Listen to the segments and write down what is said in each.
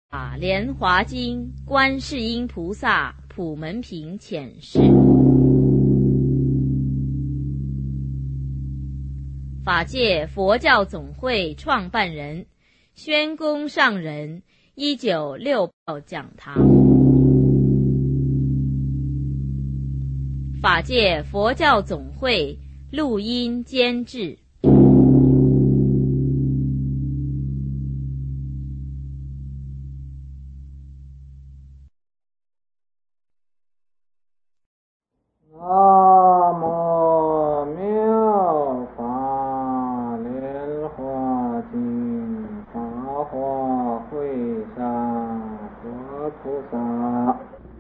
莲华经观世音菩萨普门品浅释。法界佛教总会创办人，宣公上人，1968讲堂。法界佛教总会录音监制。 南无妙法莲华经，法华会上佛菩萨。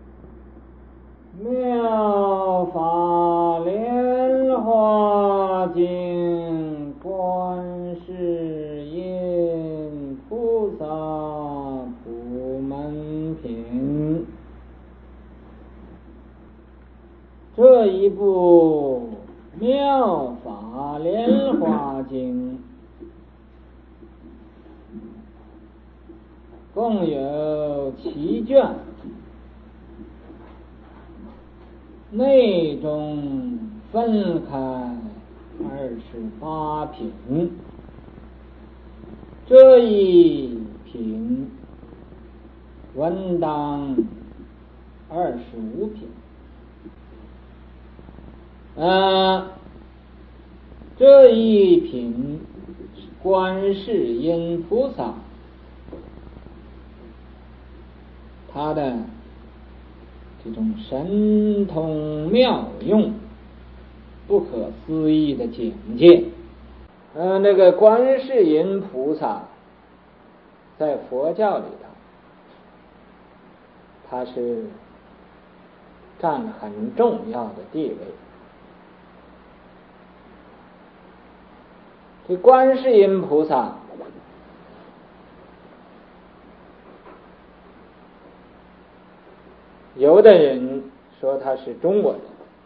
妙法莲华经，观世音菩萨普门品。这一部妙法莲华经共有7卷，内中分开28品，这一品文当25品。这一品观世音菩萨，他的这种神通妙用、不可思议的境界。那个观世音菩萨在佛教里头，他是占很重要的地位。这观世音菩萨有的人说他是中国人，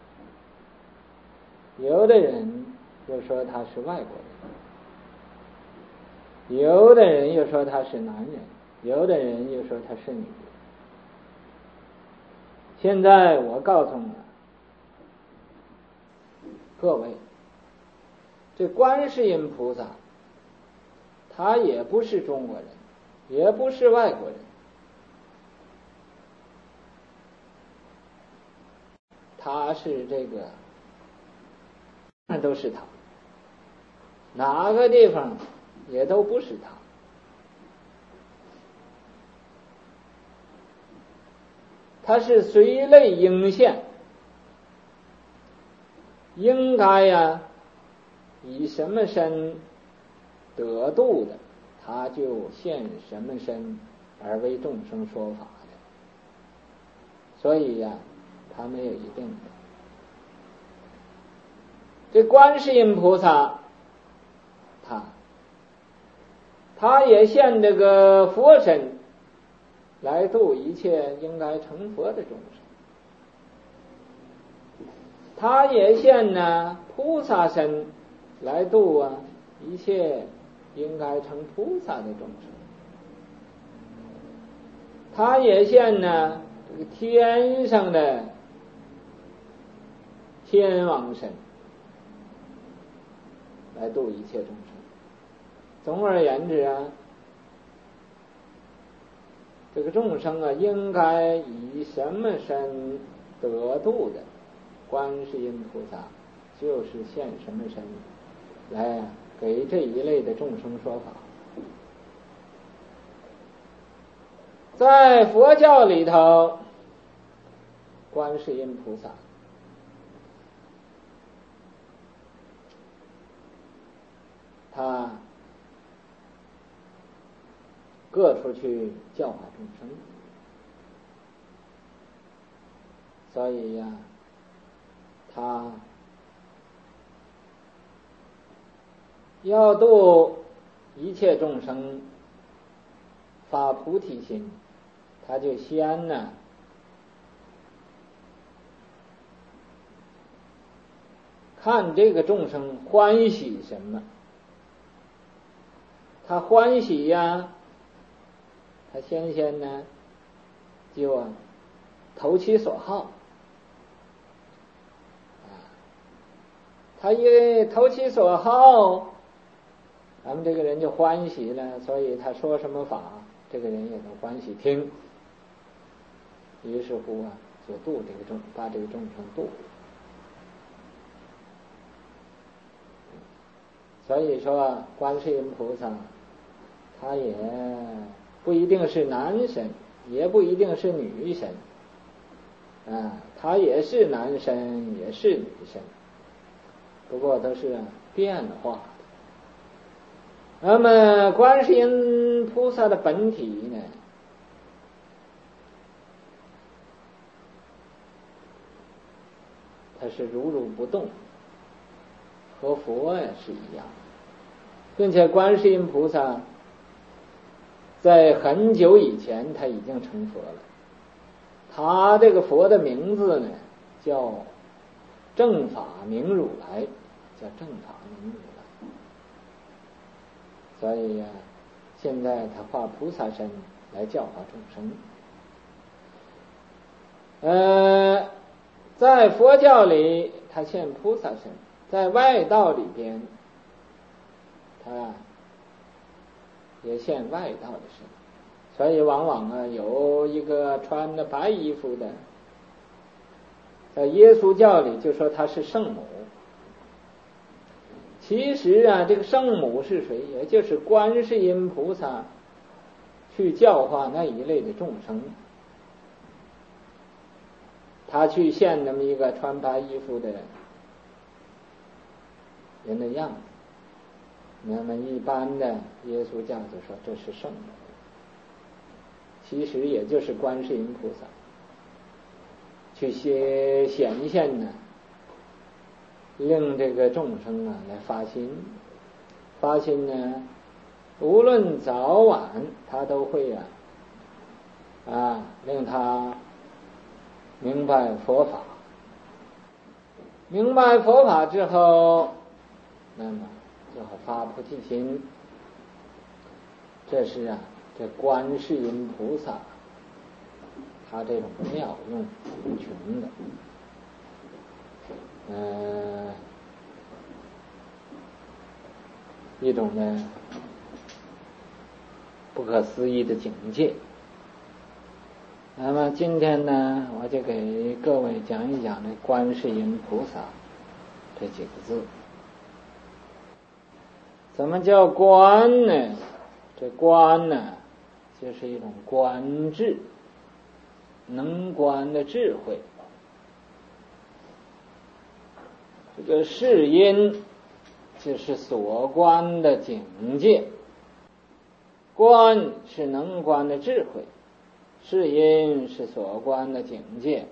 有的人又说他是外国人，有的人又说他是男人，有的人又说他是女人。现在我告诉各位，这观世音菩萨他也不是中国人，也不是外国人，他是这个那都是他，哪个地方也都不是他。他是随类应现，应该以什么身得度的，他就现什么身而为众生说法的。所以他没有一定的。这观世音菩萨他也现这个佛身来度一切应该成佛的众生，他也现菩萨身来度一切应该成菩萨的众生，他也现这个天上的天王身来度一切众生。总而言之这个众生应该以什么身得度的，观世音菩萨就是现什么身来给这一类的众生说法。在佛教里头，观世音菩萨他各处去教化众生，所以他要度一切众生发菩提心，他就先看这个众生欢喜什么，他欢喜他先呢就投其所好他一投其所好，咱们这个人就欢喜了，所以他说什么法，这个人也都欢喜听。于是乎就把这个众生度。所以说观世音菩萨他也不一定是男神，也不一定是女神他也是男神也是女神，不过都是变化的。那么观世音菩萨的本体呢，它是如如不动，和佛是一样，并且观世音菩萨在很久以前他已经成佛了。他这个佛的名字呢叫正法明如来，叫正法明如来。所以现在他化菩萨身来教化众生。在佛教里他现菩萨身，在外道里边他也现外道的身。所以往往有一个穿着白衣服的，在耶稣教里就说他是圣母。其实这个圣母是谁？也就是观世音菩萨去教化那一类的众生，他去现那么一个穿白衣服的人的样子。那么一般的耶稣教就说这是圣母，其实也就是观世音菩萨去显现呢，令这个众生来发心。发心呢，无论早晚他都会令他明白佛法。明白佛法之后，那么就好发菩提心。这是这观世音菩萨他这种妙用无穷的。一种呢不可思议的境界。那么今天呢，我就给各位讲一讲这观世音菩萨这几个字。怎么叫观呢？这观呢，就是一种观智，能观的智慧。这个世音就是所观的境界，观是能观的智慧，世音是所观的境界。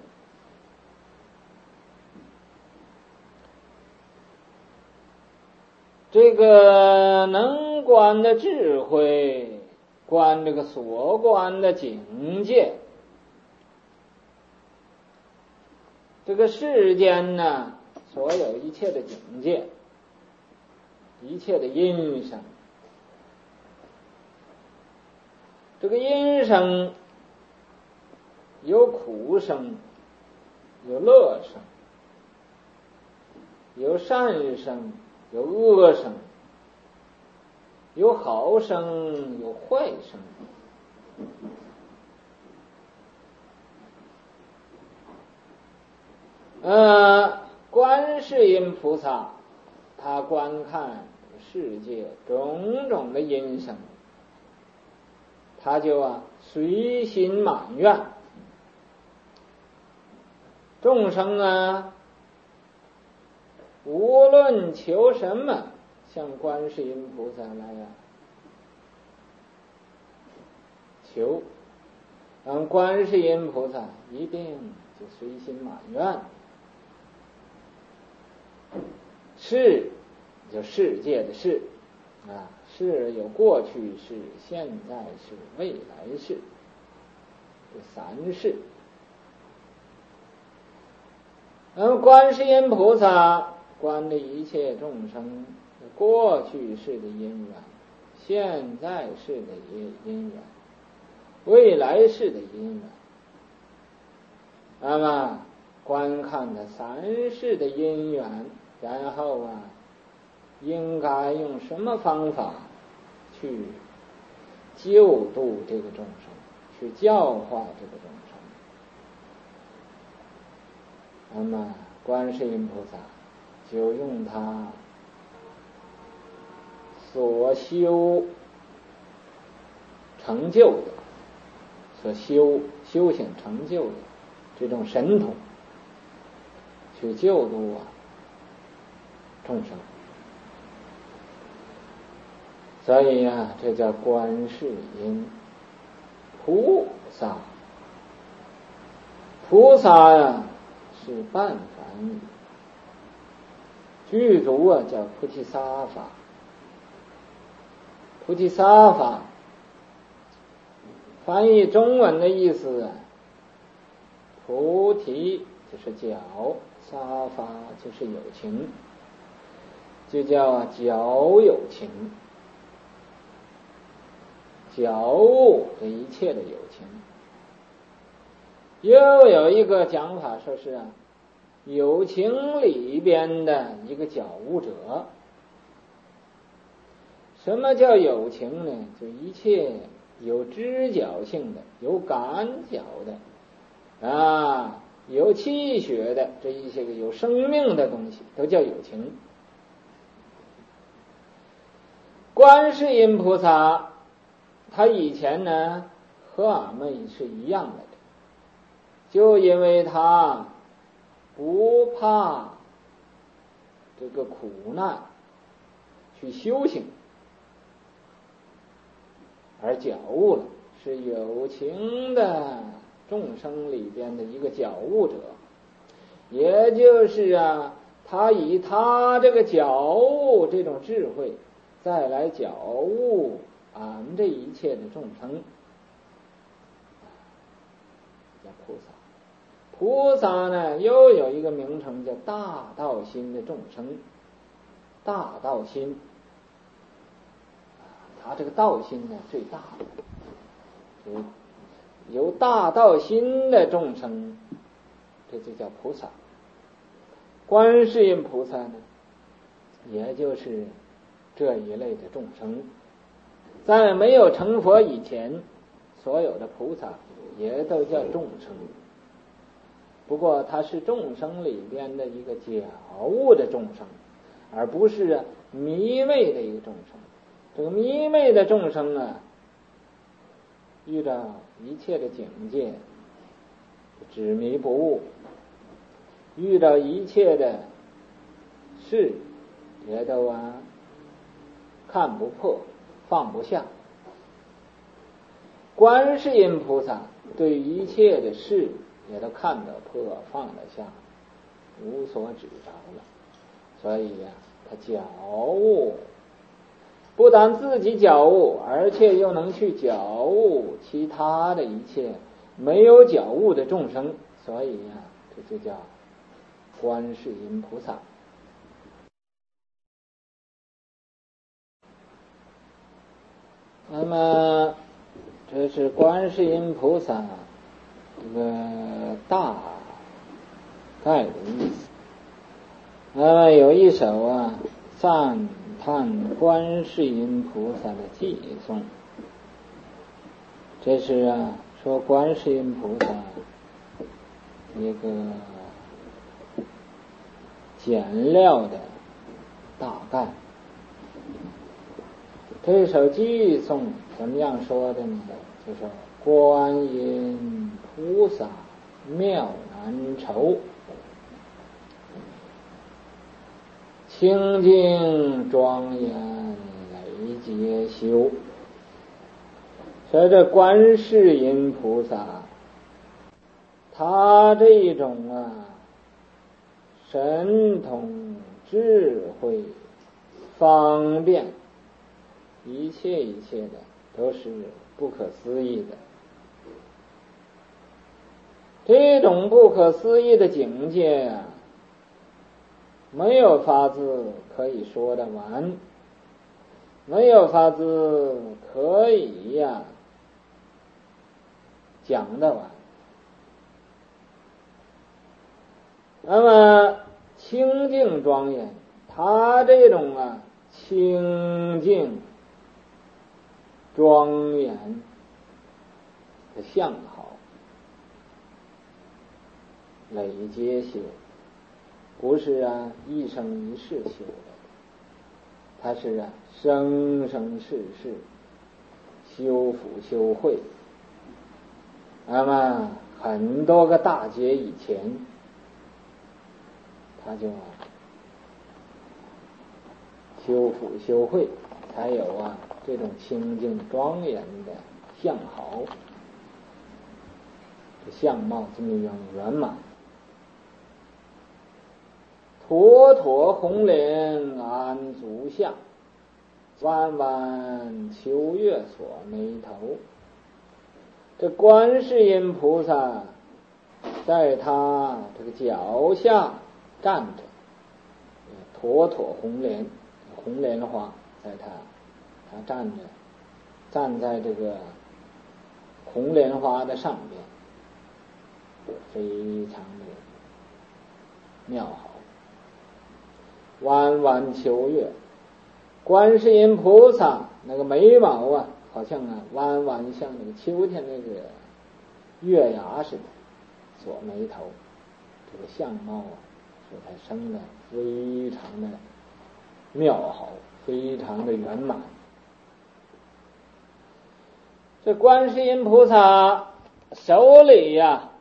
这个能观的智慧观这个所观的境界，这个世间呢，所有一切的境界，一切的音声，这个音声有苦声，有乐声，有善声，有恶声，有好声，有坏声。观世音菩萨他观看世界种种的音声，他就随心满愿。众生无论求什么，向观世音菩萨来求，观世音菩萨一定就随心满愿。世就世界的世世有过去世、现在世、未来世，这三世。观世音菩萨观的一切众生过去世的因缘，现在世的因缘， 未来世的因缘，那么观看的三世的因缘，然后应该用什么方法去救度这个众生，去教化这个众生。那么观世音菩萨就用他所修成就的，所修行成就的这种神通去救度众生。所以这叫观世音菩萨。菩萨是半梵语，具足叫菩提萨法。菩提萨法翻译中文的意思，菩提就是觉，萨法就是有情，就叫觉有情，觉悟这一切的有情。又有一个讲法说是有情里边的一个觉悟者。什么叫有情呢？就一切有知觉性的，有感觉的有气血的，这一些个有生命的东西都叫有情。观世音菩萨他以前呢和俺们是一样的，就因为他不怕这个苦难去修行，而觉悟了，是有情的众生里边的一个觉悟者。也就是他以他这个觉悟这种智慧再来觉悟俺们这一切的众生，叫菩萨。菩萨呢又有一个名称叫大道心的众生。大道心，他这个道心呢最大的，有大道心的众生，这就叫菩萨。观世音菩萨呢也就是这一类的众生。在没有成佛以前，所有的菩萨也都叫众生，不过他是众生里边的一个觉悟的众生，而不是迷昧的一个众生。这个迷昧的众生遇到一切的境界执迷不悟，遇到一切的事也都看不破放不下。观世音菩萨对一切的事也都看得破放得下，无所指着了。所以他觉悟，不但自己觉悟，而且又能去觉悟其他的一切没有觉悟的众生。所以这就叫观世音菩萨。那么这是观世音菩萨一个大概的意思。那么有一首赞叹观世音菩萨的偈颂，这是说观世音菩萨一个简料的大概。这首偈颂怎么样说的呢？就说观音菩萨妙难酬，清净庄严累劫修。所以这观世音菩萨他这种神通智慧方便，一切的都是不可思议的。这种不可思议的境界没有法子可以说得完，没有法子可以讲得完。那么清净庄严，它这种清净庄严的相好，累劫修，不是一生一世修的，它是生生世世修福修慧。那么很多个大劫以前，他就修福修慧，才有这种清净庄严的相好，这相貌这么圆满。妥妥红莲安足下，弯弯秋月锁眉头。这观世音菩萨在他这个脚下站着，妥妥红莲，红莲花在他站在这个红莲花的上边，非常的妙好。弯弯秋月，观世音菩萨那个眉毛好像弯弯，像那个秋天那个月牙似的，锁眉头，这个相貌说他生的非常的妙好，非常的圆满。这观世音菩萨手里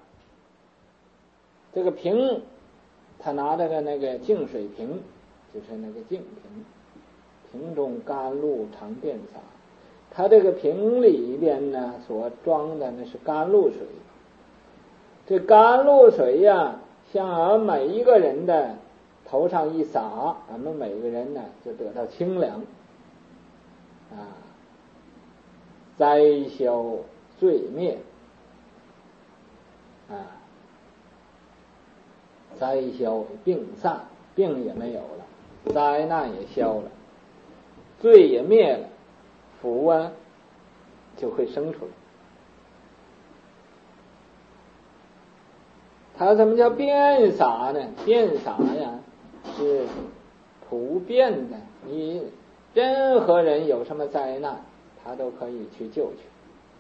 这个瓶，他拿着那个净水瓶，就是那个净瓶，瓶中甘露常遍洒。他这个瓶里边所装的那是甘露水，这甘露水向俺每一个人的头上一洒，俺们每个人就得到清凉灾消罪灭灾消病散，病也没有了，灾难也消了，罪也灭了，福就会生出来。它什么叫遍洒呢？遍洒是普遍的，你任何人有什么灾难，他都可以去救去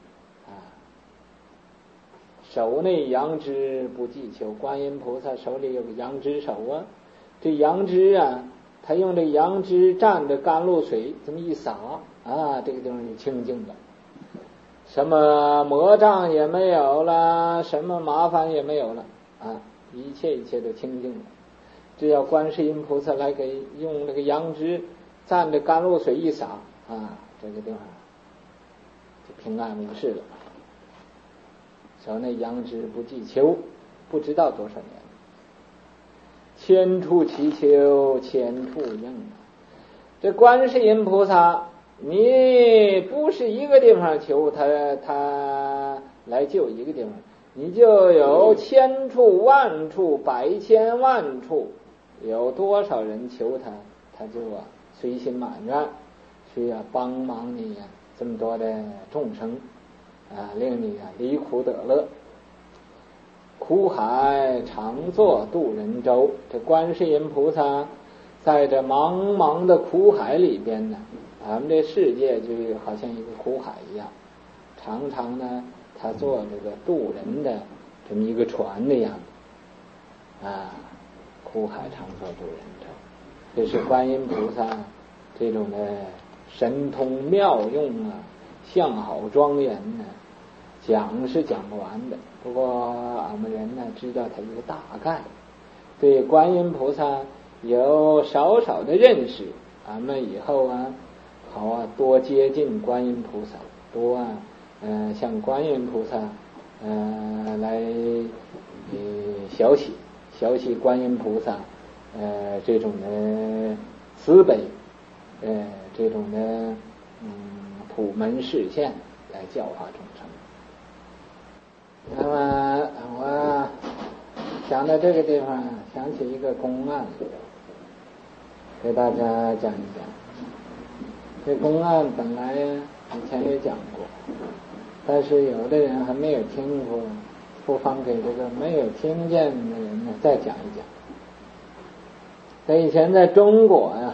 手内杨枝不计求，观音菩萨手里有个杨枝手这杨枝他用这杨枝蘸着甘露水这么一洒这个地方就清净了，什么魔障也没有了，什么麻烦也没有了一切都清净了。只要观世音菩萨来给用那个杨枝蘸着甘露水一洒这个地方就平安无事了。手内杨枝不计求，不知道多少年，千处祈求千处应这观世音菩萨，你不是一个地方求他来救一个地方，你就有千处万处百千万处，有多少人求他就随心满愿去帮忙你这么多的众生令你离苦得乐。苦海常作渡人舟，这观世音菩萨在这茫茫的苦海里边咱们这世界就好像一个苦海一样，常常他做这个渡人的这么一个船的样子苦海常作渡人舟，这是观音菩萨这种的神通妙用相好庄严讲是讲不完的，不过俺们人知道它一个大概，对观音菩萨有少少的认识，俺们以后好多接近观音菩萨，多向观音菩萨来学习观音菩萨这种的慈悲这种的普门示现来教化众生。那么我讲到这个地方，想起一个公案，给大家讲一讲。这公案本来以前也讲过， 但是有的人还没有听过，不妨给这个没有听见的人呢再讲一讲。在以前在中国呀，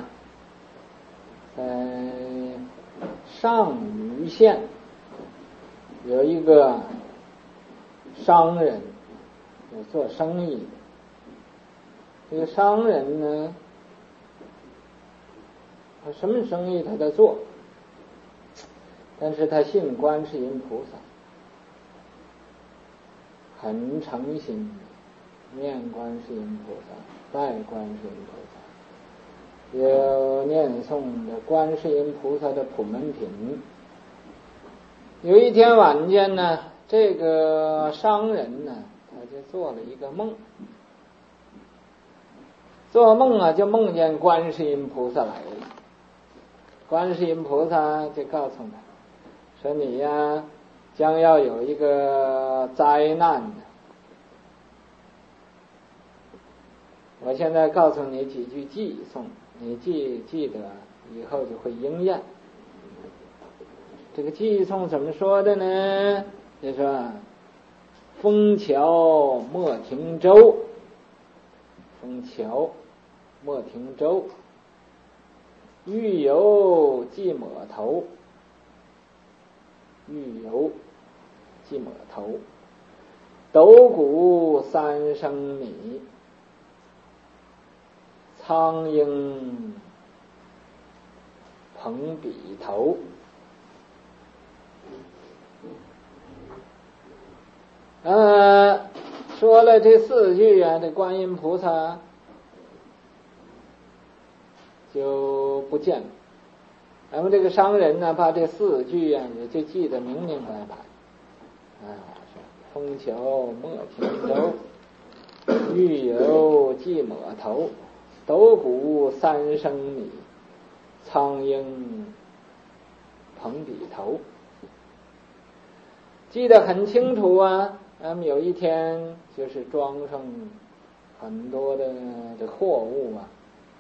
在上虞县有一个商人，有做生意的。这个商人呢，他什么生意他在做，但是他信观世音菩萨，很诚心念观世音菩萨，拜观世音菩萨，有念诵的观世音菩萨的普门品。有一天晚间呢，这个商人呢，他就做了一个梦，做梦啊，就梦见观世音菩萨来了。观世音菩萨就告诉他说：“你呀，将要有一个灾难的。我现在告诉你几句偈颂，你记得，以后就会应验。”这个偈颂怎么说的呢？就说：“枫桥莫停舟，枫桥莫停舟，欲游即抹头，欲游即抹头，斗鼓三声米，苍鹰捧笔头。”说了这4句啊，这观音菩萨就不见了。咱们这个商人呢，把这4句啊也就记得明明白白。枫桥莫停舟，欲游即抹头，斗鼓三声米，苍鹰捧笔头。记得很清楚啊。咱们有一天就是装上很多的货物啊，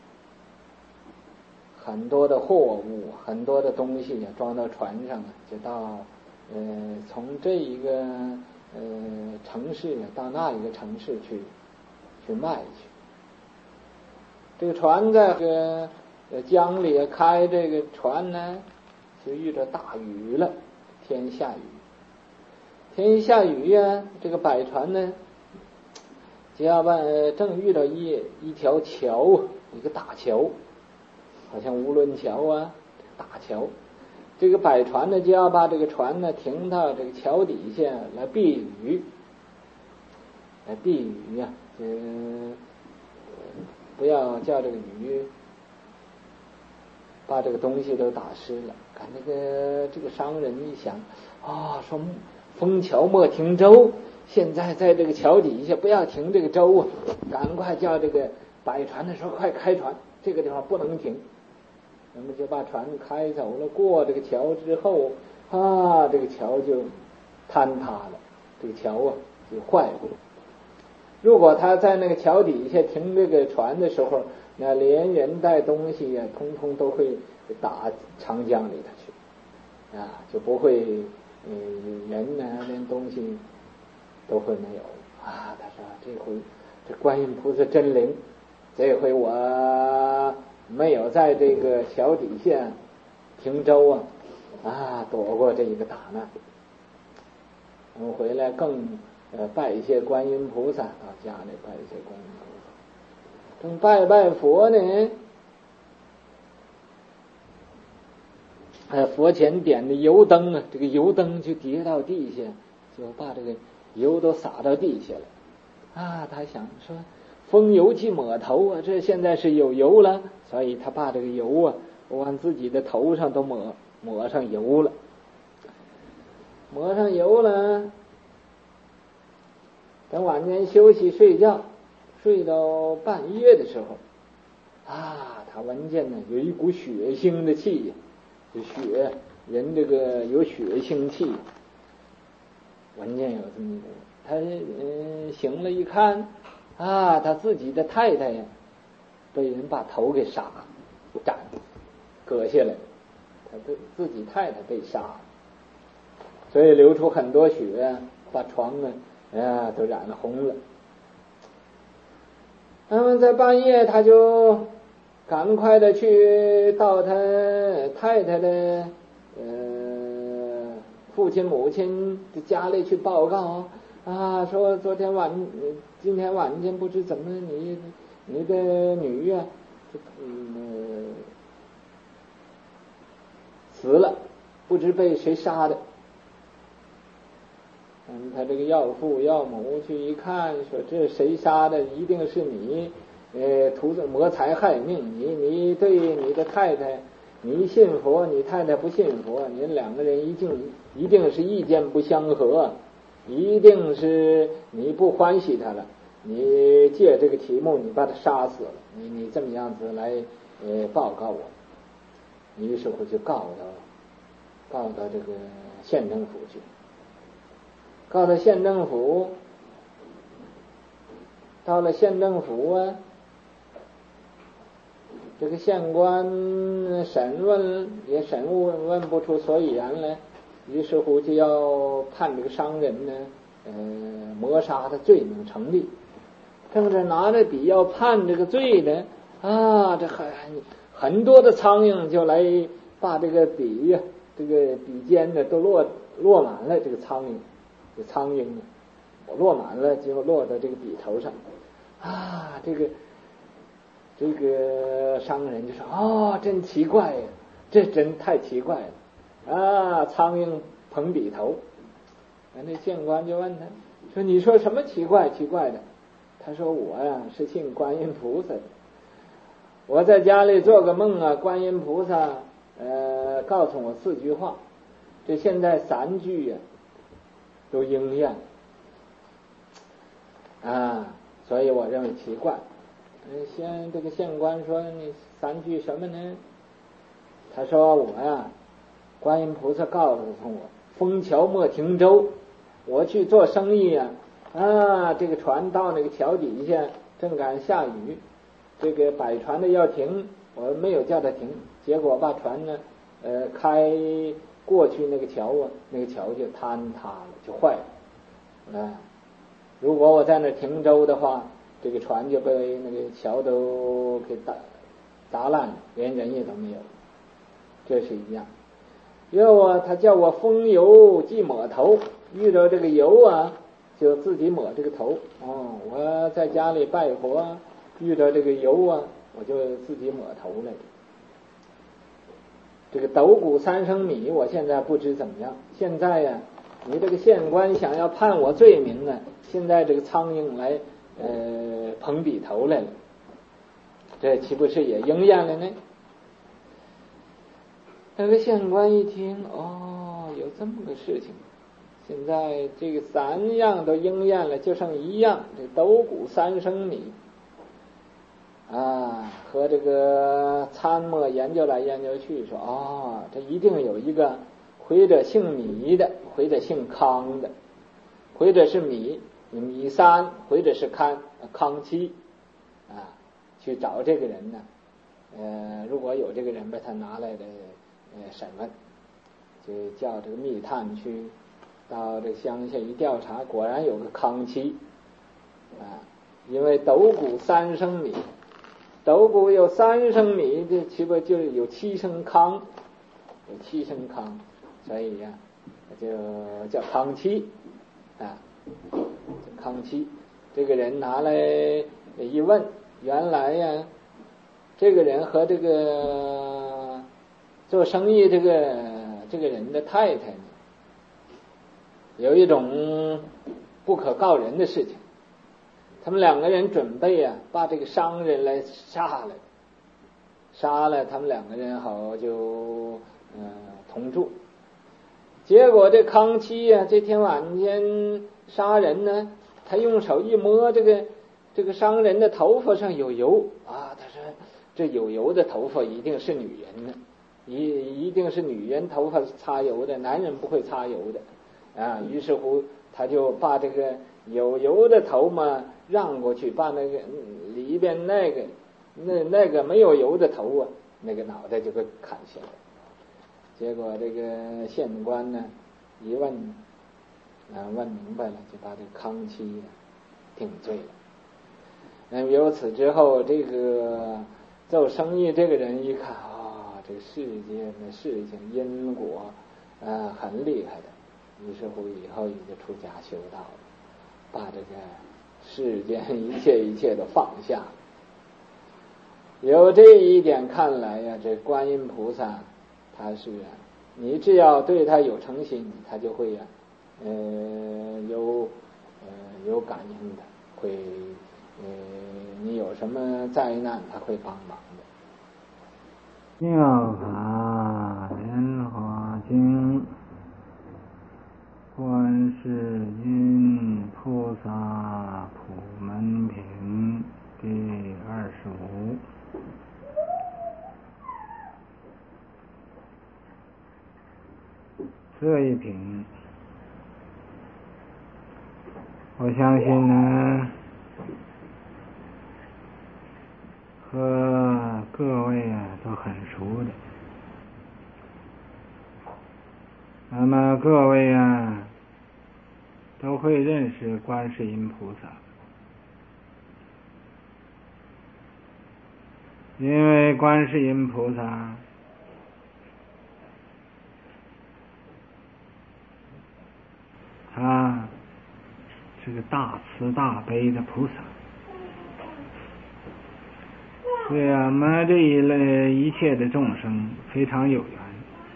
很多的东西啊，装到船上啊，就到从这一个城市到那一个城市去卖去。这个船在这个江里开，这个船呢就遇着大雨了，天下雨呀，这个摆船呢就要正遇到一条桥，一个大桥，好像无论桥啊，大桥。这个摆船呢就要把这个船呢停到这个桥底下来避雨呀，不要叫这个雨把这个东西都打湿了。看这个商人一想说枫桥莫停舟，现在在这个桥底下不要停这个舟啊，赶快叫这个摆船的时候快开船，这个地方不能停。那么就把船开走了，过这个桥之后这个桥就坍塌了，这个桥啊就坏了。如果他在那个桥底下停这个船的时候，那连人带东西通通都会打长江里头去就不会人呢连东西都会没有他说这回这观音菩萨真灵，这回我没有在这个桥底下停舟躲过这一个大难。我们回来更拜一些观音菩萨，到家里拜一些观音菩萨。正拜佛呢，佛前点的油灯啊，这个油灯就跌到地下，就把这个油都洒到地下了他想说风油即抹头啊，这现在是有油了，所以他把这个油往自己的头上都抹上油了。抹上油了，等晚间休息睡觉，睡到半夜的时候他闻见呢有一股血腥的气就血人这个有血腥气，闻见有这么一股，他醒了一看他自己的太太被人把头给割下来，他自己太太被杀。 所以流出很多血，把床呢都染了红了。那么在半夜，他就赶快的去到他太太的父亲母亲的家里去报告啊，说今天晚间不知怎么你的女啊死了，不知被谁杀的。他这个要父要母去一看，说这谁杀的？一定是你，图着谋财害命。你对你的太太，你信佛，你太太不信佛，你两个人一定是意见不相合，一定是你不欢喜他了。你借这个题目，你把他杀死了，你这么样子来报告我。于是乎就告到这个县政府去。告到县政府，到了县政府啊，这个县官审问也问不出所以然来，于是乎就要判这个商人呢，谋杀的罪名成立。正是拿着笔要判这个罪呢，这很多的苍蝇就来把这个笔呀，这个笔尖呢都落满了这个苍蝇。这苍蝇落满了，就落到这个笔头上。这个商人就说：“真奇怪呀，这真太奇怪了苍蝇捧笔头。”那县官就问他说：“你说什么奇怪的？”他说：“我呀是信观音菩萨的，我在家里做个梦啊，观音菩萨告诉我4句话，这现在3句呀都应验所以我认为奇怪。这个县官说：“你3句什么呢？”他说：“我呀，观音菩萨告诉我，枫桥莫停舟，我去做生意这个船到那个桥底下，正赶下雨，这个摆船的要停，我没有叫他停，结果把船呢开过去那个桥那个桥就坍塌了，就坏了如果我在那停舟的话，这个船就被那个桥都给砸烂了，连人也都没有。这是一样。他叫我风油即抹头，遇到这个油就自己抹这个头我在家里拜佛，遇到这个油我就自己抹头了。这个斗谷3升米，我现在不知怎么样。现在你这个县官想要判我罪名呢，现在这个苍蝇来捧笔头来了，这岂不是也应验了呢？”那个县官一听，有这么个事情，现在这个3样都应验了，就剩1样，这斗谷3升米和这个参谋研究来研究去，说这一定有一个回者姓米的，回者姓康的，回者是米3，回者是康7去找这个人呢如果有这个人，把他拿来的审问，就叫这个密探去到这乡下一调查，果然有个康7因为斗谷3升米，斗谷有3升米，这岂不就有7升糠，所以就叫康7康7。这个人拿来一问，原来这个人和这个做生意这个人的太太呢，有一种不可告人的事情。他们2个人准备把这个商人来杀了，他们2个人好就同住。结果这康7这天晚间杀人呢，他用手一摸这个商人的头发上有油他说这有油的头发一定是女人的，一定是女人头发擦油的，男人不会擦油的于是乎他就把这个有油的头嘛让过去，把那个里边那个没有油的头那个脑袋就给砍下来。结果这个县官呢一问问明白了，就把这康熙定罪了。由此之后，这个做生意这个人一看这个世界的事情因果很厉害的，于是乎以后也就出家修道了，把这个世间一切都放下了。由这一点看来呀，这观音菩萨他是你只要对他有诚心，他就会有感应的，会你有什么灾难他会帮忙的。 妙法莲华经，观世音菩萨普门品第25。这一品，我相信呢，和各位都很熟的。那么各位都会认识观世音菩萨，因为观世音菩萨他是个大慈大悲的菩萨，对我们这一类一切的众生非常有缘，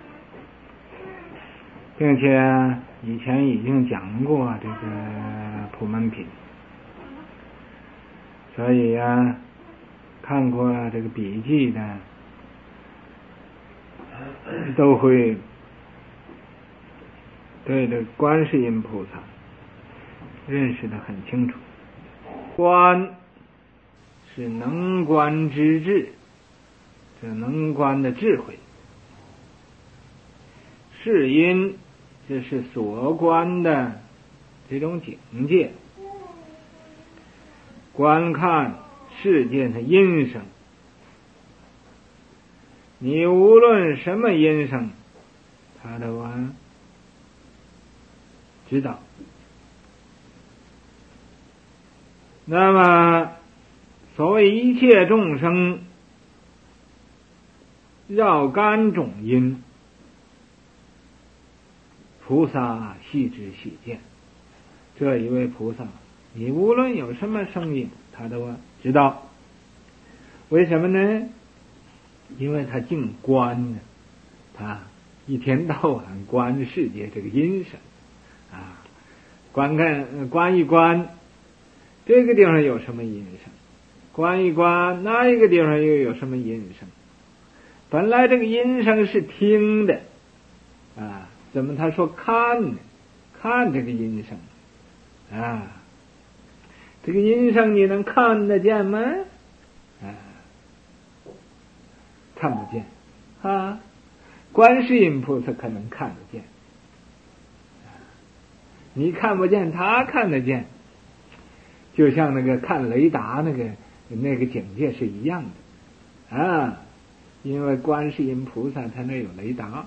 并且以前已经讲过这个普门品，所以看过这个笔记的都会对这观世音菩萨认识得很清楚。观是能观之智，这能观的智慧；世音，这是所观的这种境界，观看世界的音声。你无论什么音声，他都知道。那么所谓一切众生绕干种因，菩萨悉知悉见。这一位菩萨，你无论有什么声音，他都知道。为什么呢？因为他净观呢，他一天到晚观世界这个音声观一观这个地方有什么音声，观一观那一个地方又有什么音声。本来这个音声是听的怎么他说看呢？看这个音声这个音声你能看得见吗？看不见观世音菩萨可能看得见，你看不见，他看得见，就像那个看雷达那个境界是一样的因为观世音菩萨他那有雷达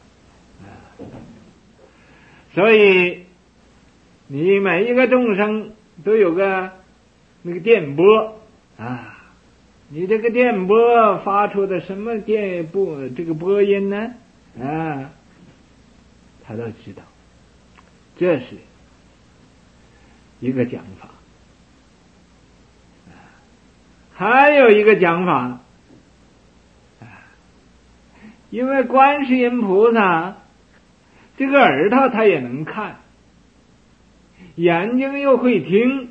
所以你每一个众生都有个那个电波你这个电波发出的什么电波这个波音呢他都知道。这是一个讲法还有一个讲法因为观世音菩萨这个耳朵他也能看，眼睛又会听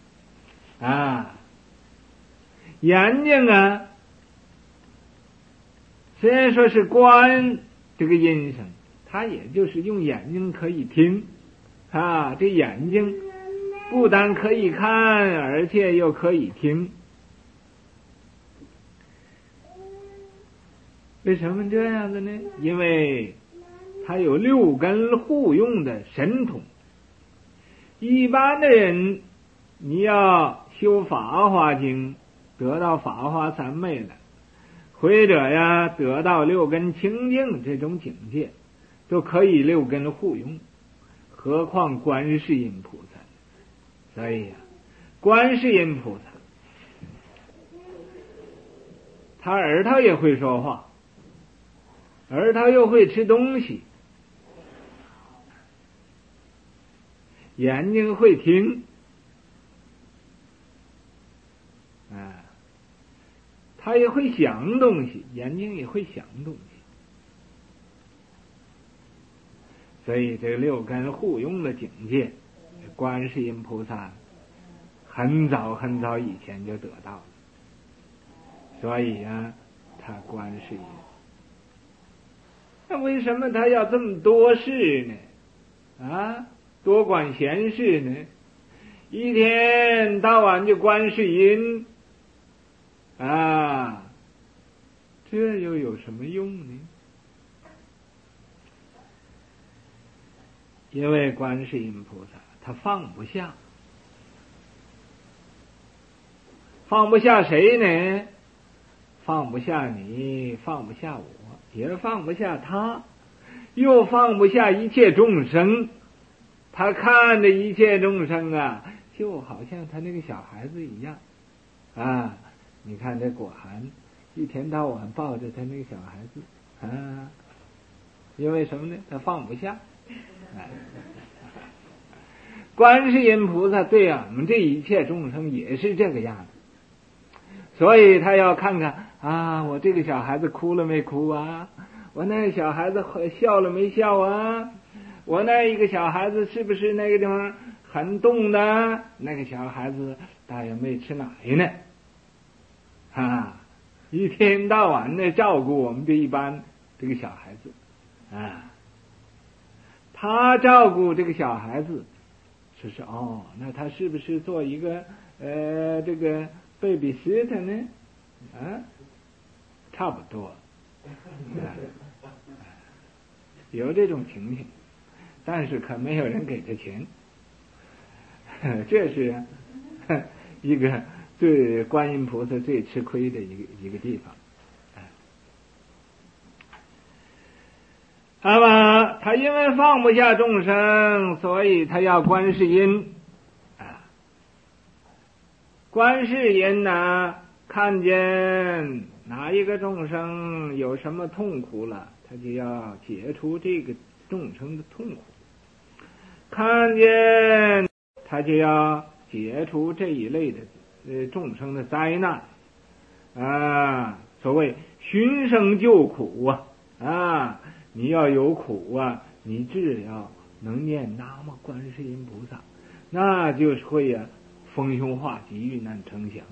眼睛虽然说是观这个音声，他也就是用眼睛可以听这眼睛不但可以看，而且又可以听。为什么这样的呢？因为他有六根互用的神通。一般的人你要修法华经得到法华三昧了，或者得到六根清净这种境界， 都可以六根互用，何况观世音菩萨？所以观世音菩萨他耳朵也会说话，耳朵又会吃东西，眼睛会听，他也会想东西，眼睛也会想东西。所以这个六根互用的境界，观世音菩萨很早很早以前就得到了。所以他观世音，那为什么他要这么多事呢？多管闲事呢？一天到晚就观世音这又有什么用呢？因为观世音菩萨他放不下，放不下谁呢？放不下你，放不下我，也放不下他，又放不下一切众生。他看着一切众生就好像他那个小孩子一样你看这果涵一天到晚抱着他那个小孩子因为什么呢？他放不下。观世音菩萨对我们这一切众生也是这个样子，所以他要看看我这个小孩子哭了没哭我那个小孩子笑了没笑我那一个小孩子是不是那个地方很动的？那个小孩子大约没吃奶呢一天到晚的照顾我们这一般这个小孩子他照顾这个小孩子，就是那他是不是做一个这个 babysitter 呢？差不多有这种情形，但是可没有人给他钱这是一个对观音菩萨最吃亏的一个地方那么他因为放不下众生，所以他要观世音观世音看见哪一个众生有什么痛苦了，他就要解除这个众生的痛苦，看见他就要解除这一类的众生的灾难所谓寻声救苦你要有苦你只要能念南无观世音菩萨，那就是会逢凶化吉，遇难成祥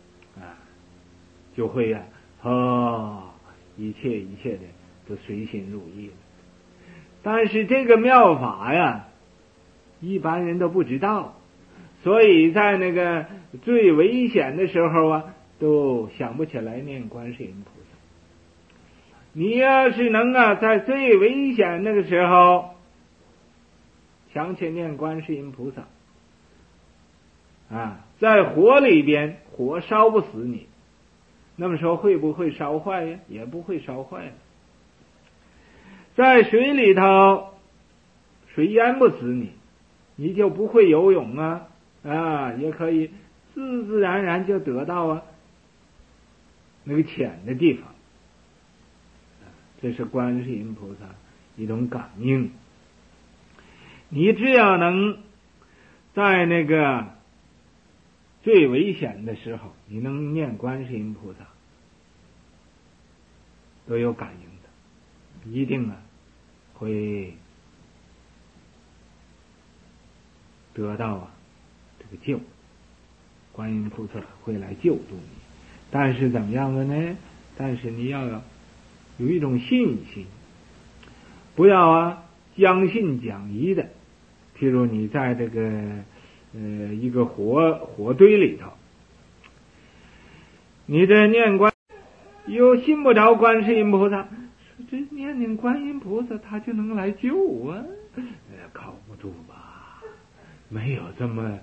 就会一切的都随心如意了。但是这个妙法一般人都不知道，所以在那个最危险的时候都想不起来念观世音菩萨。你要是能在最危险那个时候想起念观世音菩萨在火里边火烧不死你，那么说会不会烧坏也不会烧坏在水里头水淹不死你，你就不会游泳也可以自自然然就得到那个浅的地方这是观世音菩萨一种感应。你只要能在那个最危险的时候你能念观世音菩萨，都有感应的，一定会得到这个救，观音菩萨会来救助你。但是怎么样的呢？但是你要有一种信心，不要将信将疑的。譬如你在这个一个火堆里头，你这念观又信不着观世音菩萨，这念观音菩萨他就能来救靠不住吧，没有这么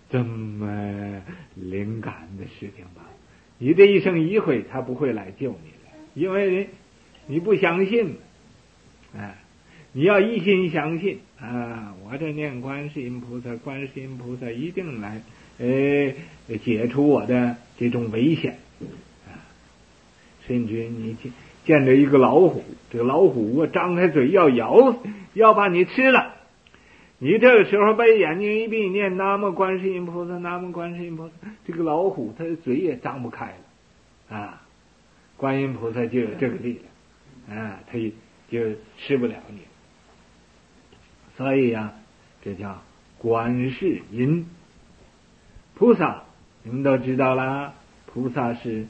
灵感的事情吧。你这一生一回他不会来救你的，因为你不相信你要一心相信啊，我这念观世音菩萨，观世音菩萨一定来解除我的这种危险啊。甚至你见着一个老虎，这个老虎张开嘴要把你吃了，你这个时候把眼睛一闭，念南无观世音菩萨，南无观世音菩萨，这个老虎它的嘴也张不开了啊。观音菩萨就有这个力量啊，他就吃不了你。所以呀，这叫观世音菩萨，你们都知道啦，菩萨是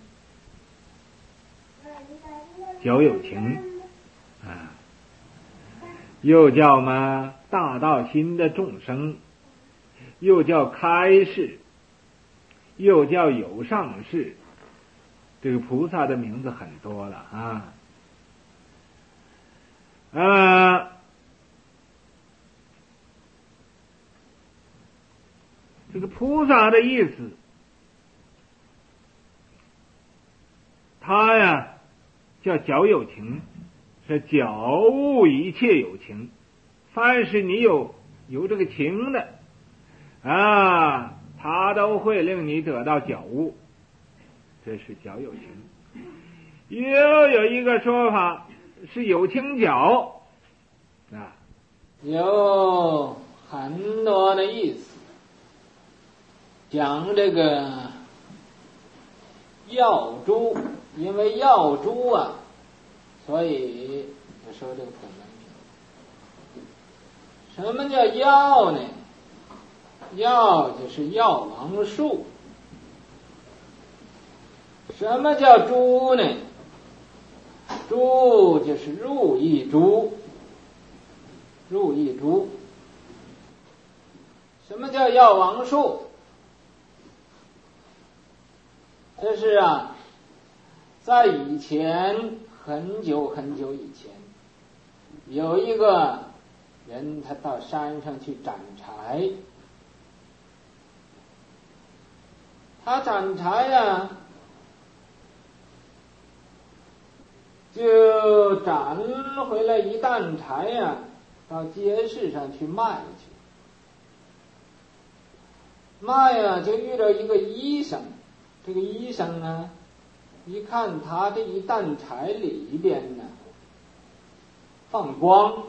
较有情啊，又叫嘛大道心的众生，又叫开示，又叫有上士。这个菩萨的名字很多了啊。这个菩萨的意思，他呀叫较有情，是觉悟一切有情，凡是你有这个情的啊，他都会令你得到觉悟，这是较有情。又有一个说法是有情觉啊， 有很多的意思。讲这个药珠，因为药珠啊，所以我说这个普门品。什么叫药呢？药就是药王树。什么叫珠呢？珠就是入一珠，入一珠。什么叫药王树？这是啊，在以前很久很久以前，有一个人他到山上去斩柴，他斩柴呀，就斩回来一担柴呀，到街市上去卖去。卖呀，就遇到一个医生。这个医生呢，一看他这一担柴里边呢放光，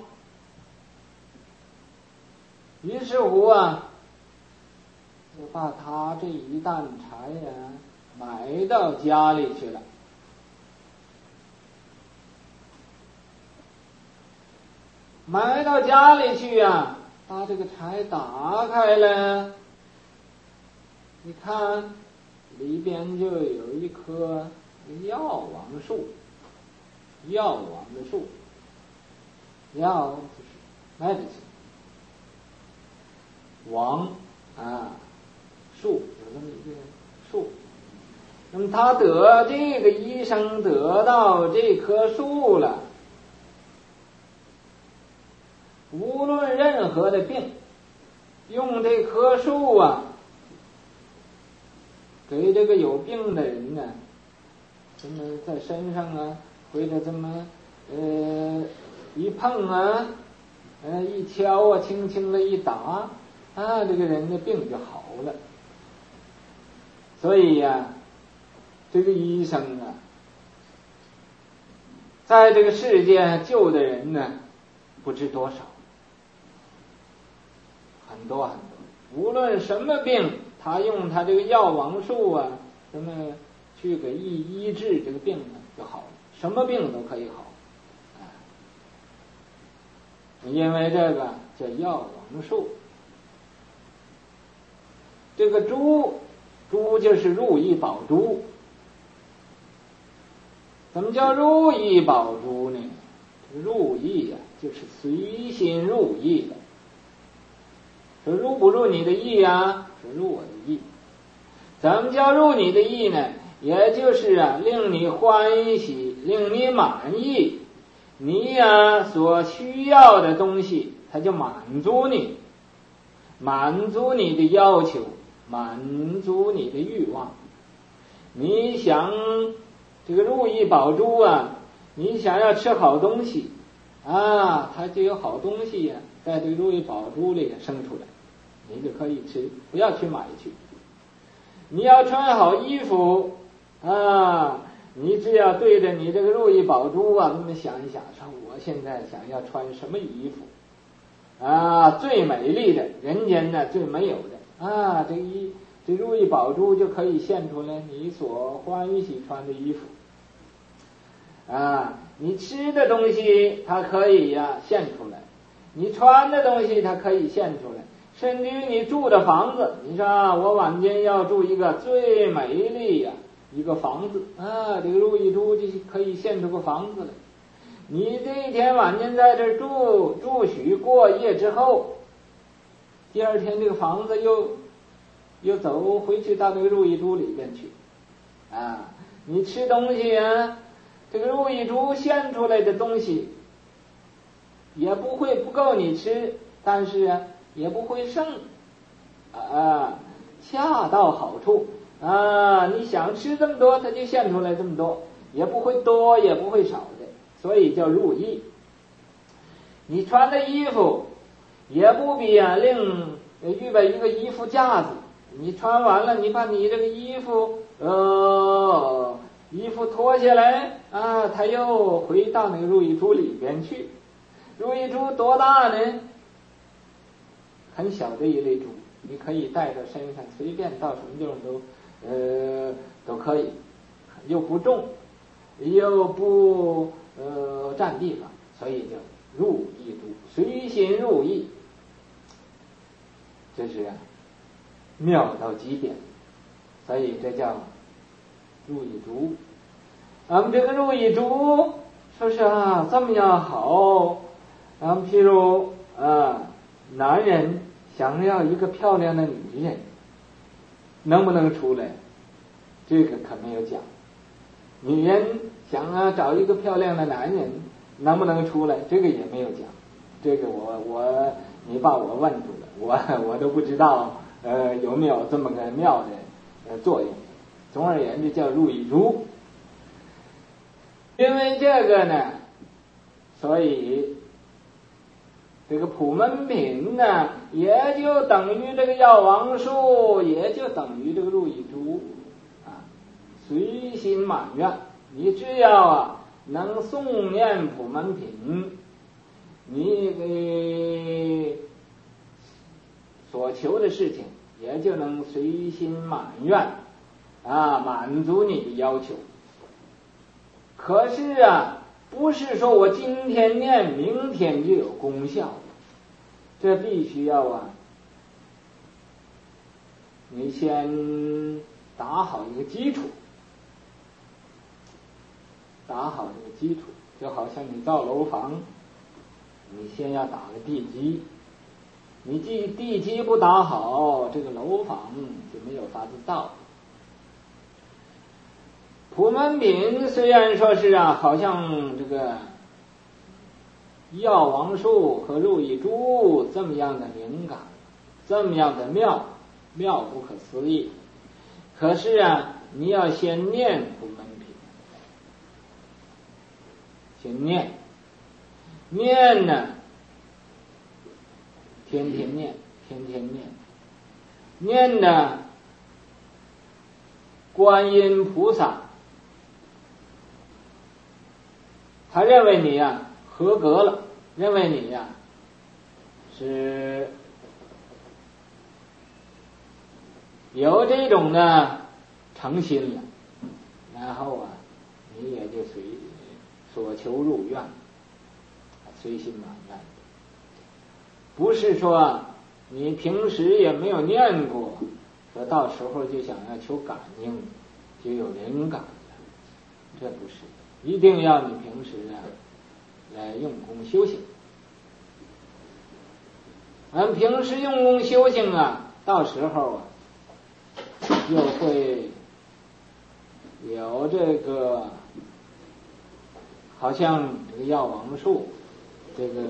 于是乎啊，就把他这一担柴呀买到家里去了。买到家里去啊，把这个柴打开了，你看里边就有一棵药王树，药王的树，药就是 medicine， 王啊，树有这么一个树。那么他这个医生得到这棵树了，无论任何的病，用这棵树啊，给这个有病的人呢，这么在身上啊，或者这么一碰啊，一敲啊，轻轻的一打啊，这个人的病就好了。所以呀，这个医生啊，在这个世界救的人呢，不知多少，很多很多，无论什么病，他用他这个药王树啊，什么去给医治这个病呢就好了，什么病都可以好。因为这个叫药王树。这个珠就是如意宝珠。怎么叫如意宝珠呢？如意呀，就是随心如意的。说入不入你的意呀？说入我的意。怎么叫入你的意呢？也就是啊，令你欢喜，令你满意，你呀所需要的东西，它就满足你，满足你的要求，满足你的欲望。你想这个如意宝珠啊，你想要吃好东西它就有好东西呀，在这个如意宝珠里生出来，你就可以吃，不要去买去。你要穿好衣服你只要对着你这个如意宝珠这么想一想，说我现在想要穿什么衣服最美丽的，人间呢最没有的这如意宝珠就可以现出来你所欢喜穿的衣服你吃的东西它可以现出来，你穿的东西它可以现出来，甚至于你住的房子，你说我晚间要住一个最美丽一个房子这个如意珠就可以现出个房子来。你这一天晚间在这住许过夜之后，第二天这个房子又走回去到那个如意珠里边去你吃东西这个如意珠现出来的东西也不会不够你吃，但是也不会剩恰到好处你想吃这么多它就现出来这么多，也不会多也不会少的，所以叫如意。你穿的衣服也不必另预备一个衣服架子，你穿完了你把你这个衣服脱下来它又回到那个如意珠里边去。如意珠多大呢？很小的一类珠，你可以带到身上，随便到什么地方都可以，又不重又不占地方，所以叫如意珠，随心如意，这是妙到极点，所以这叫如意珠。我们这个如意珠说是这么样好譬如男人想要一个漂亮的女人，能不能出来？这个可没有讲。女人想找一个漂亮的男人，能不能出来？这个也没有讲。这个你把我问住了，我都不知道有没有这么个妙的作用。总而言之叫如意珠。因为这个呢，所以这个普门品呢，也就等于这个药王树，也就等于这个如意珠随心满愿。你只要能诵念普门品，你所求的事情也就能随心满愿满足你的要求。可是不是说我今天念明天就有功效，这必须要你先打好一个基础，就好像你造楼房，你先要打个地基，你地基不打好，这个楼房就没有法子造。普门品虽然说是好像这个药王树和如意珠这么样的灵感，这么样的妙不可思议，可是你要先念普门品，先念呢，天天念呢，观音菩萨他认为你合格了，认为你是有这种的诚心了，然后你也就所求入愿，随心满愿。不是说你平时也没有念过，说到时候就想要求感应，就有灵感了，这不是。一定要你平时来用功修行。俺平时用功修行到时候又会有这个好像这个药王树，这个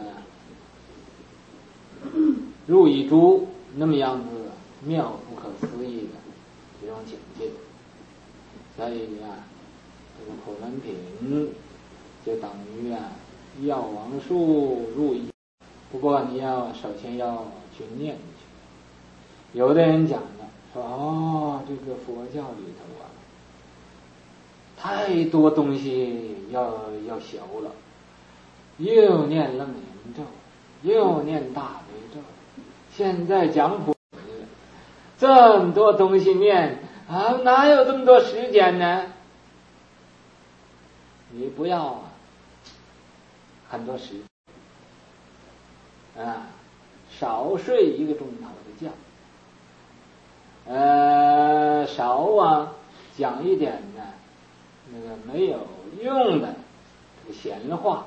如意珠那么样子妙不可思议的这种境界。所以这个普门品就等于药王术入一，不过你要首先要去念去。有的人讲了说这个佛教里头太多东西要学了，又念楞严咒，又念大悲咒，现在讲普这么多东西念哪有这么多时间呢？你不要很多时少睡1个钟头的觉，少讲一点呢那个没有用的这个闲话。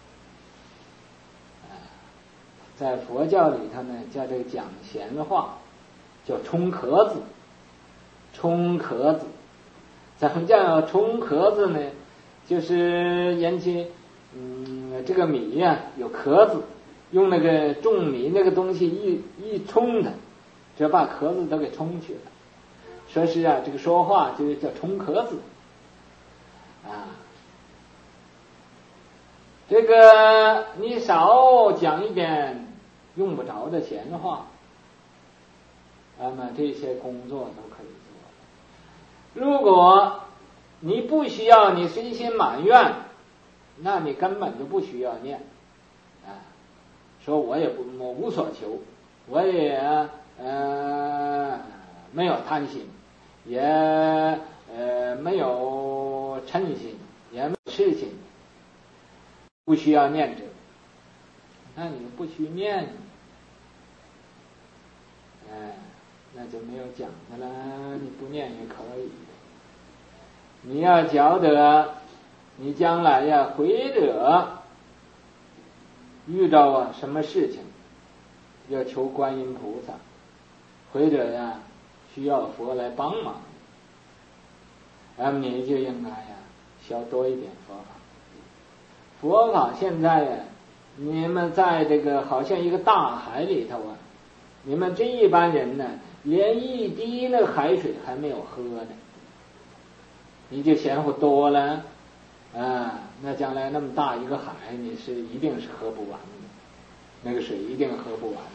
在佛教里头呢叫这个讲闲话叫充壳子。充壳子怎么叫充壳子呢？就是引起这个米有壳子，用那个种米那个东西一冲它，就把壳子都给冲去了。说是这个说话就叫充壳子这个你少讲一点用不着的闲话，那么这些工作都可以做。如果你不需要，你随心满愿，那你根本就不需要念说我无所求，我也没有贪心，也没有嗔心，也没有痴心，不需要念这个，那你不去念那就没有讲的了。你不念也可以，你要觉得你将来回者遇到什么事情要求观音菩萨，回者需要佛来帮忙，那么你就应该学多一点佛法。佛法现在你们在这个好像一个大海里头你们这一般人呢连一滴那个海水还没有喝呢，你就嫌乎多了那将来那么大一个海你一定是喝不完的，那个水一定喝不完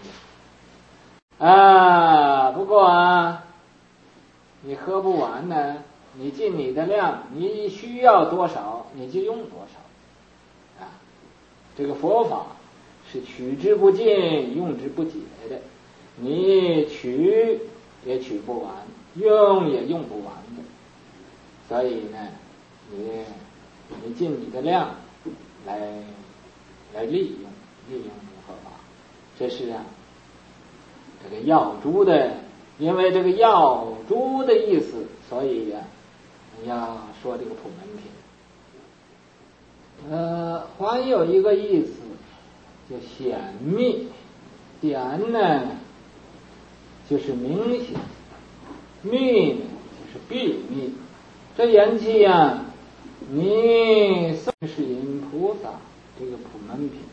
的不过你喝不完呢，你尽你的量，你需要多少你就用多少这个佛法是取之不尽用之不竭的，你取也取不完，用也用不完的。所以呢你尽你的量来利用佛法。这是这个药珠的，因为这个药珠的意思，所以你要说这个普门品。还有一个意思叫显密，显呢就是明显，密呢就是秘密。这言其你是因菩萨这个普门品，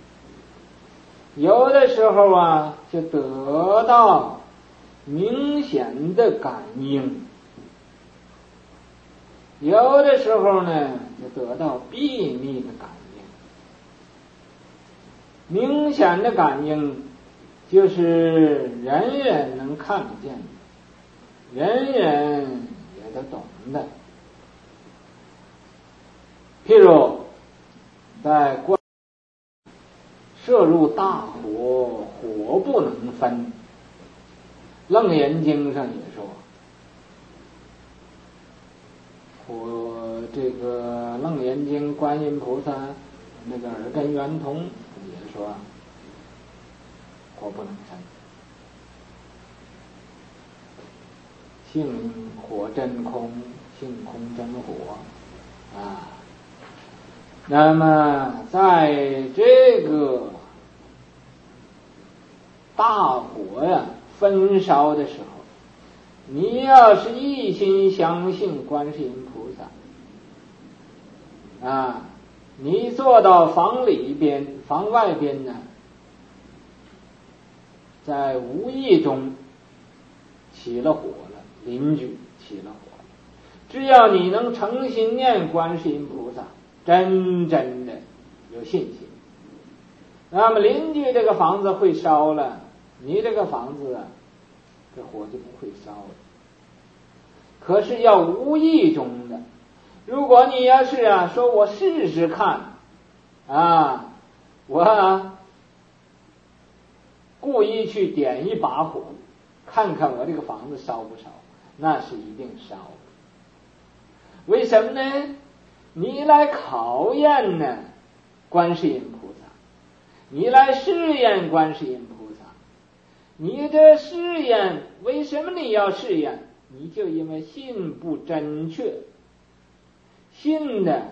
有的时候就得到明显的感应，有的时候呢就得到秘密的感应。明显的感应就是人人能看见的，人人也都懂的。譬如在射入大火，火不能分，楞严经上也说，这个楞严经观音菩萨那个耳根圆通也说火不能分，性火真空，性空真火那么在这个大火焚烧的时候，你要是一心相信观世音菩萨你坐到房里边房外边呢，在无意中起了火了，邻居起了火了，只要你能诚心念观世音菩萨，真的有信心。那么邻居这个房子会烧了，你这个房子啊，这火就不会烧了。可是要无意中的，如果你要是说我试试看我故意去点一把火，看看我这个房子烧不烧，那是一定烧的。为什么呢？你来考验呢观世音菩萨，你来试验观世音菩萨，你这试验，为什么你要试验？你就因为信不真确，信的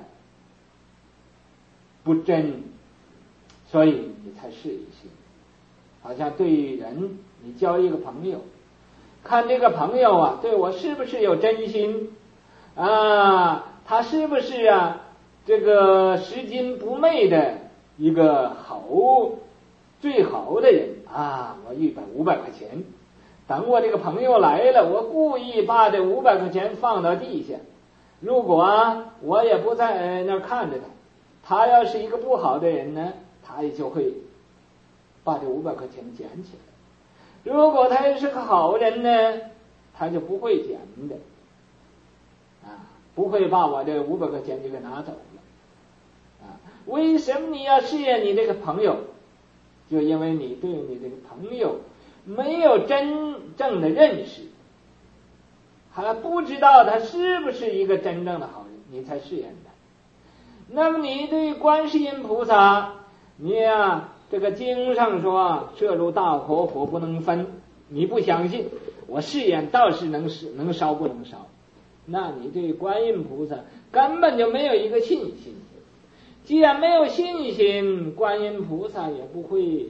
不真，所以你才试一试。好像对于人，你交一个朋友，看这个朋友对我是不是有真心他是不是这个拾金不昧的一个最好的人我预备500块钱，等我这个朋友来了，我故意把这500块钱放到地下，如果我也不在那儿看着他要是一个不好的人呢，他也就会把这500块钱捡起来。如果他是个好人呢，他就不会捡的不会把我这500块钱就给拿走了为什么你要试验你这个朋友？就因为你对你这个朋友没有真正的认识，还不知道他是不是一个真正的好人，你才试验他。那么你对观世音菩萨，你这个经上说摄入大火，火不能分，你不相信，我试验倒是能烧不能烧，那你对观音菩萨根本就没有一个信心。既然没有信心，观音菩萨也不会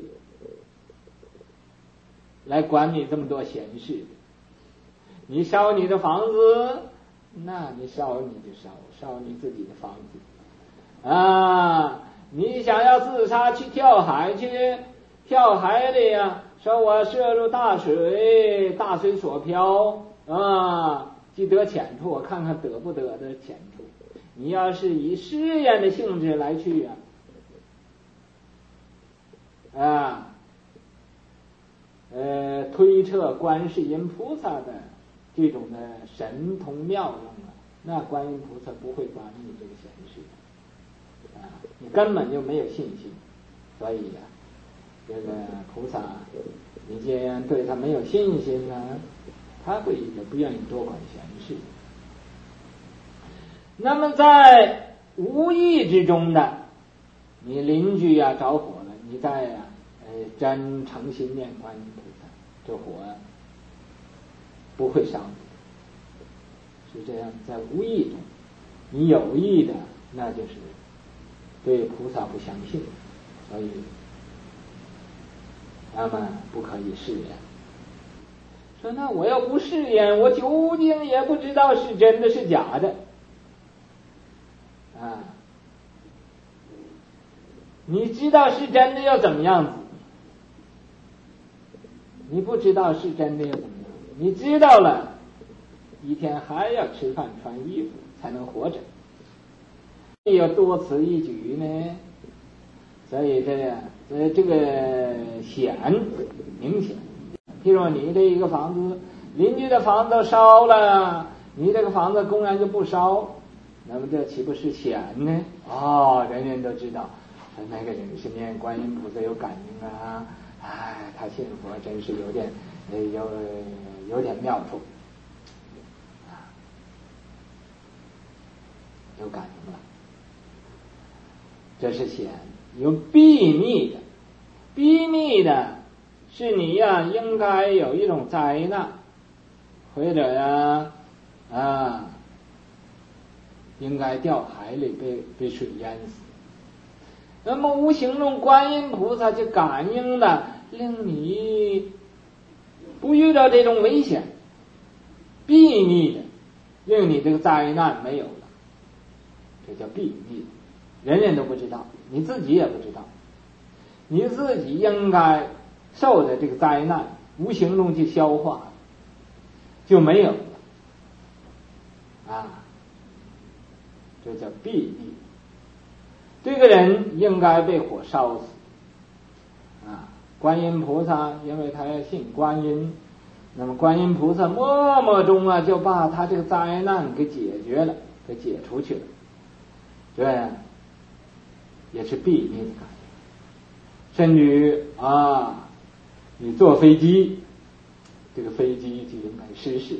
来管你这么多闲事的。你烧你的房子，那你烧你就烧你自己的房子你想要自杀去跳海里说我摄入大水所漂即得浅处，我看看得不得的浅处。你要是以试验的性质来去推测观世音菩萨的这种的神通妙用那观音菩萨不会管你这个闲事你根本就没有信心。所以这个菩萨，你既然对他没有信心他也不愿意多管闲事。那么在无意之中的，你邻居着火了，你在真诚心念观音菩萨，这火不会烧你。是这样，在无意中，你有意的，那就是对菩萨不相信，所以那么不可以试验。说那我要不试验，我究竟也不知道是真的是假的你知道是真的要怎么样子？你不知道是真的要怎么样？你知道了，一天还要吃饭穿衣服才能活着，要多此一举呢。所以这个显明显。譬如你这一个房子，邻居的房子烧了，你这个房子公然就不烧，那么这岂不是显呢？人人都知道那个人是念观音菩萨有感应他信佛真是有点妙处有感应了。这是显。有秘密的是你应该有一种灾难，或者应该掉海里被水淹死。那么无形中观音菩萨就感应的，令你不遇到这种危险，秘密的令你这个灾难没有了，这叫秘密，人人都不知道，你自己也不知道，你自己应该受的这个灾难无形中就消化了，就没有了这叫秘密。 这个人应该被火烧死啊。观音菩萨因为他要信观音，那么观音菩萨默默中啊就把他这个灾难给解决了，给解除去了，这也是秘密的感觉。甚至啊，你坐飞机，这个飞机就应该失事。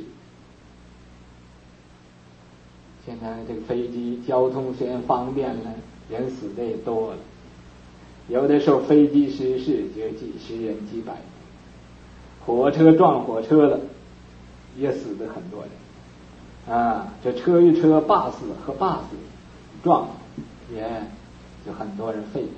现在这个飞机交通虽然方便了，人死的也多了，有的时候飞机失事就几十人几百人，火车撞火车了也死的很多人啊，这车与车，bus和bus撞也就很多人废命。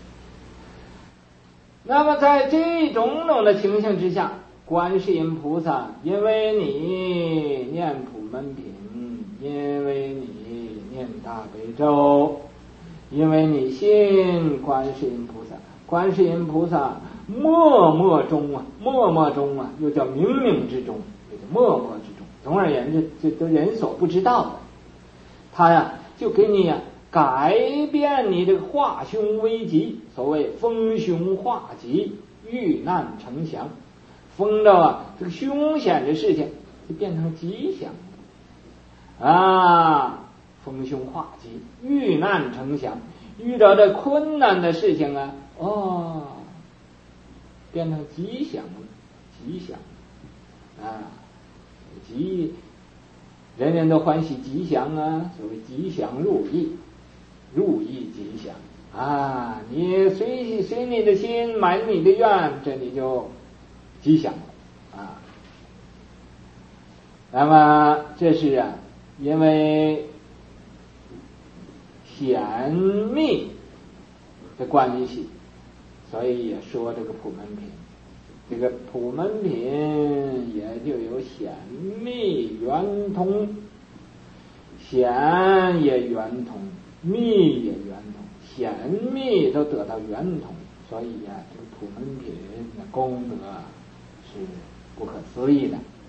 那么在这种种的情形之下，观世音菩萨因为你念普门品，因为你念大悲咒，因为你信观世音菩萨，观世音菩萨默默中啊，又叫冥冥之中，也叫默默之中，总而言之，这都人所不知道的，他呀就给你呀改变你这个化凶为吉，所谓逢凶化吉，遇难成祥，逢着啊这个凶险的事情就变成吉祥啊，逢凶化吉，遇难成祥，遇到这困难的事情啊，变成吉祥啊，吉，人人都欢喜吉祥啊，所谓吉祥如意吉祥啊，你随你的心，满你的愿，这你就吉祥了啊。那么这是啊，因为显密的关系，所以也说这个普门品。这个普门品也就有显密圆通，显也圆通，密也圆通，显密都得到圆通，所以啊，这个普门品的功德是不可思议的。